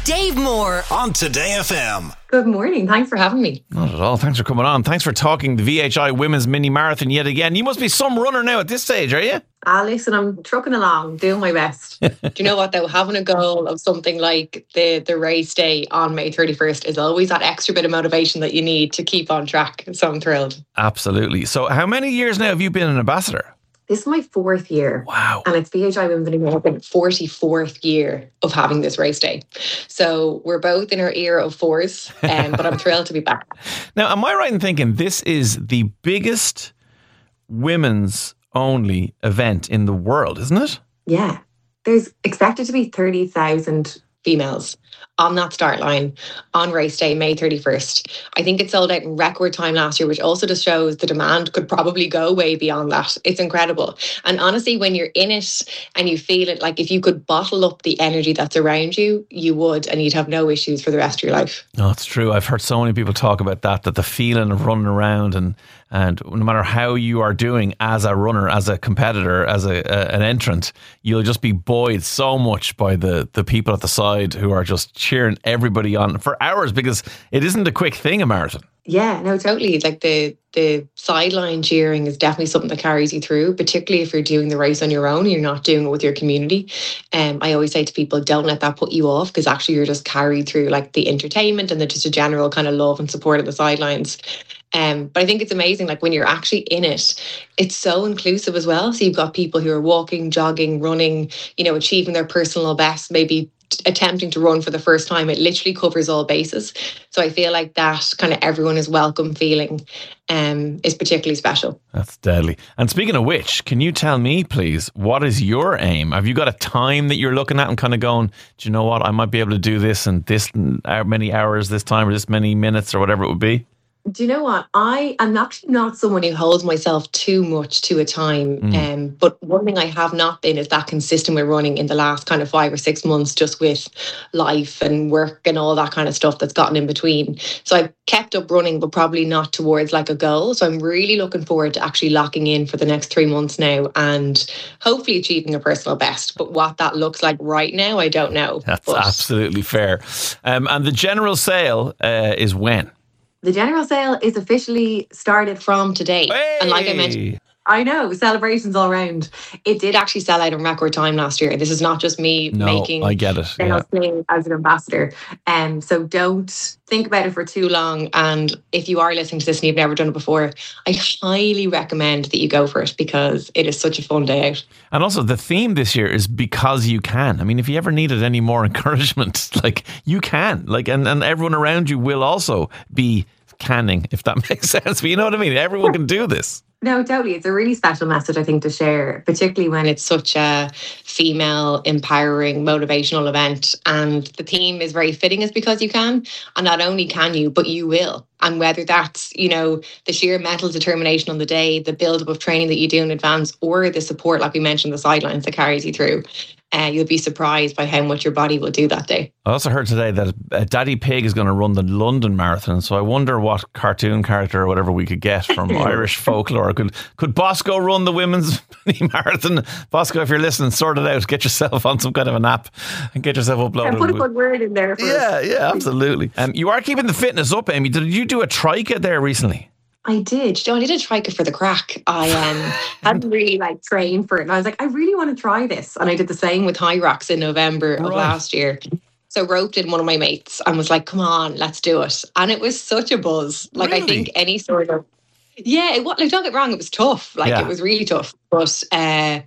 Dave Moore on Today FM. Good morning. Thanks for having me. Not at all. Thanks for coming on. Thanks for talking the VHI Women's Mini Marathon yet again. You must be some runner now at this stage, are you? Listen, I'm trucking along, doing my best. Do you know what though? Having a goal of something like the race day on May 31st is always that extra bit of motivation that you need to keep on track. So I'm thrilled. Absolutely. So how many years now have you been an ambassador? This is my 4th year. Wow. And it's VHI Women's Mini Marathon 44th year of having this race day. So we're both in our era of fours, but I'm thrilled to be back. Now, am I right in thinking this is the biggest women's only event in the world, isn't it? Yeah. There's expected to be 30,000 females on that start line on race day, May 31st. I think it sold out in record time last year, which also just shows the demand could probably go way beyond that. It's incredible. And honestly, when you're in it and you feel it, like if you could bottle up the energy that's around you, you would, and you'd have no issues for the rest of your life. No, it's true. I've heard so many people talk about that the feeling of running around and no matter how you are doing as a runner, as a competitor, as an entrant, you'll just be buoyed so much by the people at the side who are just cheering everybody on for hours, because it isn't a quick thing, a marathon. Yeah, no, totally. Like the sideline cheering is definitely something that carries you through, particularly if you're doing the race on your own and you're not doing it with your community. I always say to people, don't let that put you off, because actually you're just carried through like the entertainment and just a general kind of love and support of the sidelines. But I think it's amazing, like when you're actually in it, it's so inclusive as well. So you've got people who are walking, jogging, running, achieving their personal best, maybe attempting to run for the first time. It literally covers all bases. So I feel like that kind of everyone is welcome feeling is particularly special. That's deadly. And speaking of which, can you tell me, please, what is your aim? Have you got a time that you're looking at and kind of going, do you know what, I might be able to do this in this many hours this time or this many minutes or whatever it would be? Do you know what? I am actually not someone who holds myself too much to a time. But one thing I have not been is that consistent with running in the last kind of 5 or 6 months, just with life and work and all that kind of stuff that's gotten in between. So I've kept up running, but probably not towards like a goal. So I'm really looking forward to actually locking in for the next 3 months now and hopefully achieving a personal best. But what that looks like right now, I don't know. That's absolutely fair. And the general sale is when? The general sale is officially started from today. Hey! And like I mentioned, I know, celebrations all around. It did actually sell out in record time last year. This is not just me making I get it. sales play as an ambassador. So don't think about it for too long. And if you are listening to this and you've never done it before, I highly recommend that you go for it, because it is such a fun day out. And also the theme this year is because you can. I mean, if you ever needed any more encouragement, like you can, like, and everyone around you will also be canning, if that makes sense. But you know what I mean? Everyone can do this. No, totally. It's a really special message, I think, to share, particularly when it's such a female, empowering, motivational event. And the theme is very fitting, is because you can. And not only can you, but you will. And whether that's, the sheer mental determination on the day, the build-up of training that you do in advance, or the support, like we mentioned, the sidelines that carries you through, you'll be surprised by how much your body will do that day. I also heard today that Daddy Pig is going to run the London Marathon. So I wonder what cartoon character or whatever we could get from Irish folklore. Could Bosco run the women's marathon? Bosco, if you're listening, sort it out. Get yourself on some kind of an app and get yourself uploaded. And put a good word in there for us. Yeah, absolutely. You are keeping the fitness up, Amy. Did you do a trike there recently? I did. I did a trike for the crack. I hadn't really trained for it. And I was like, I really want to try this. And I did the same with High Rocks in November of last year. So roped in one of my mates and was like, come on, let's do it. And it was such a buzz. Like, really? I think any sort of... Yeah, don't get wrong, it was tough. It was really tough. But I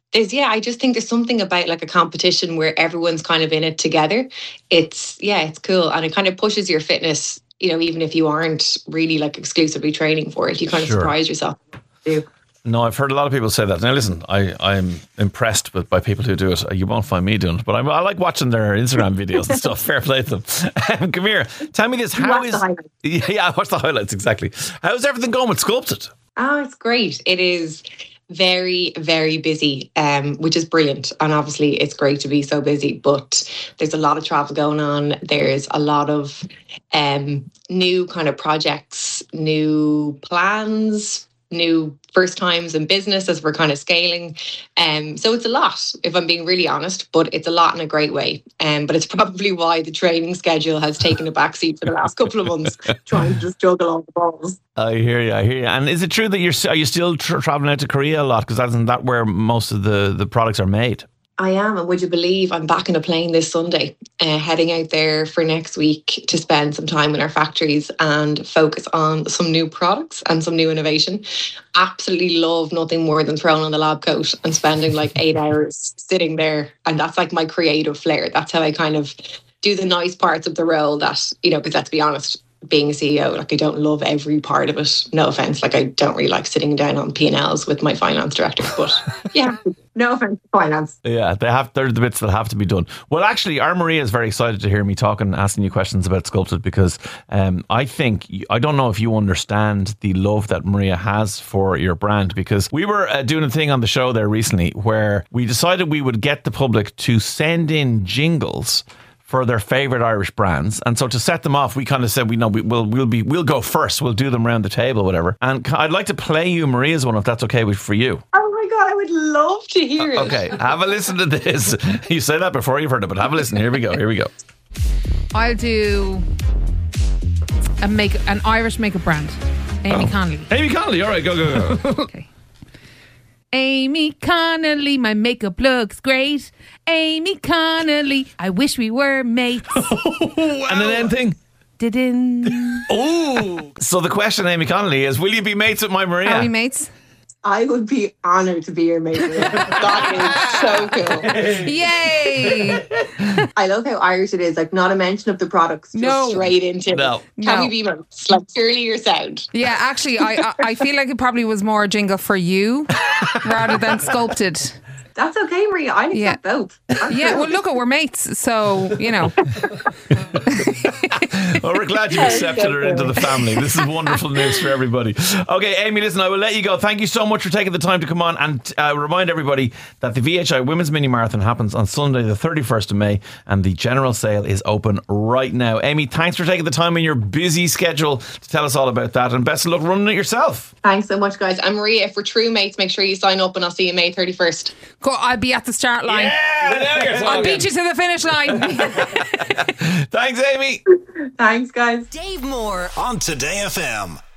just think there's something about like a competition where everyone's kind of in it together. It's cool. And it kind of pushes your fitness, even if you aren't really exclusively training for it, you kind of surprise yourself. No, I've heard a lot of people say that. Now listen, I'm impressed by people who do it. You won't find me doing it, but I like watching their Instagram videos and stuff. Fair play to them. Come here, tell me this. I watch the highlights, exactly. How's everything going with Sculpted? Oh, it's great. It is very, very busy, which is brilliant. And obviously it's great to be so busy, but there's a lot of travel going on. There's a lot of new kind of projects, new plans, new first times in business as we're kind of scaling. So it's a lot, if I'm being really honest, but it's a lot in a great way. But it's probably why the training schedule has taken a backseat for the last couple of months, trying to just juggle all the balls. I hear you. And is it true that are you still traveling out to Korea a lot? Because isn't that where most of the products are made? I am, and would you believe I'm back on a plane this Sunday, heading out there for next week to spend some time in our factories and focus on some new products and some new innovation. Absolutely love nothing more than throwing on the lab coat and spending like 8 hours sitting there. And that's like my creative flair. That's how I kind of do the nice parts of the role that, because let's be honest, being a CEO, like I don't love every part of it. No offense, like I don't really like sitting down on P&Ls with my finance director, but yeah, no offense to finance. Yeah, they're the bits that have to be done. Well, actually, our Maria is very excited to hear me talking, asking you questions about Sculpted, because I don't know if you understand the love that Maria has for your brand, because we were doing a thing on the show there recently where we decided we would get the public to send in jingles for their favourite Irish brands. And so to set them off, we kind of said, we'll go first. We'll do them around the table, whatever. And I'd like to play you Maria's one, if that's okay for you. Oh my God, I would love to hear it. Okay, have a listen to this. You said that before, you've heard it, but have a listen. Here we go. I'll do an Irish makeup brand. Amy Connolly. Amy Connolly, all right, go. Okay. Amy Connolly, my makeup looks great. Amy Connolly, I wish we were mates. Wow. And an end thing. Oh, so the question, Amy Connolly, is: will you be mates with my Maria? Are we mates? I would be honoured to be your mate. That is so cool. Yay! I love how Irish it is. Like, not a mention of the products, just straight into no. Can we be mates? Like, purely your sound. Yeah, actually, I feel like it probably was more a jingle for you rather than Sculpted. That's okay, Maria. I accept both. Yeah, well, look, we're mates, so, Well, we're glad you accepted her into the family. This is wonderful news for everybody. Okay, Amy, listen, I will let you go. Thank you so much for taking the time to come on, and remind everybody that the VHI Women's Mini Marathon happens on Sunday the 31st of May, and the general sale is open right now. Amy, thanks for taking the time in your busy schedule to tell us all about that, and best of luck running it yourself. Thanks so much, guys. And Maria, if we're true mates, make sure you sign up, and I'll see you May 31st. Cool, I'll be at the start line. Yeah, I'll beat you to the finish line. Thanks, Amy. Thanks, guys. Dave Moore on Today FM.